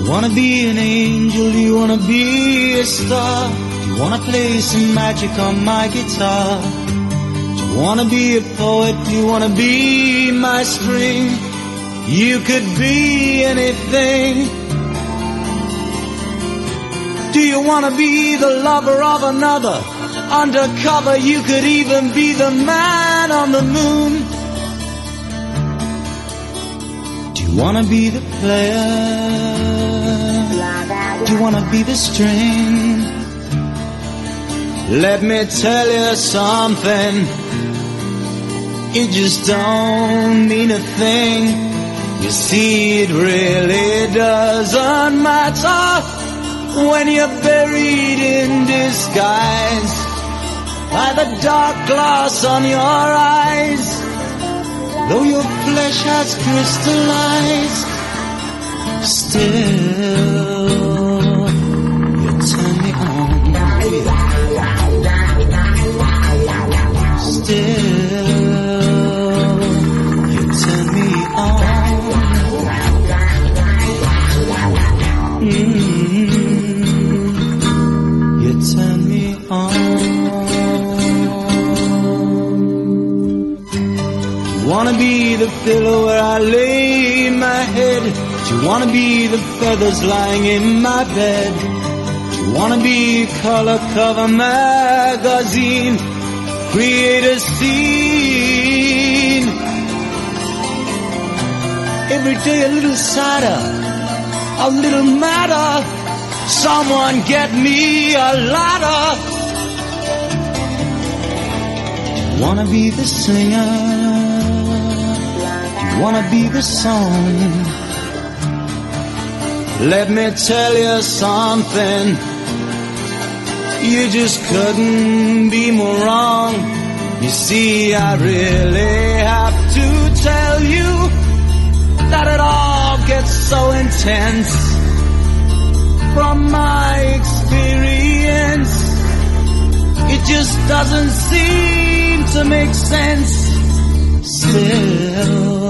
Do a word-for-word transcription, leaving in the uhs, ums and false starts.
You wanna be an angel, you wanna be a star, you wanna play some magic on my guitar. You wanna be a poet, you wanna be my string. You could be anything. Do you wanna be the lover of another? Undercover, you could even be the man on the moon. Do you wanna be the player? Do you wanna be the string? Let me tell you something. It just don't mean a thing. You see, it really doesn't matter when you're buried in disguise by the dark glass on your eyes. Though your flesh has crystallized, still you turn me on. Still you turn me on. Mm-hmm. You turn me on. You wanna be the pillow where I lay my head? Do you wanna be the feathers lying in my bed? Do you wanna be color cover magazine? Create a scene. Every day a little sadder, a little madder. Someone get me a ladder. Do you wanna be the singer? Do you wanna be the song? Let me tell you something. You just couldn't be more wrong. You see, I really have to tell you that it all gets so intense. From my experience, it just doesn't seem to make sense. Still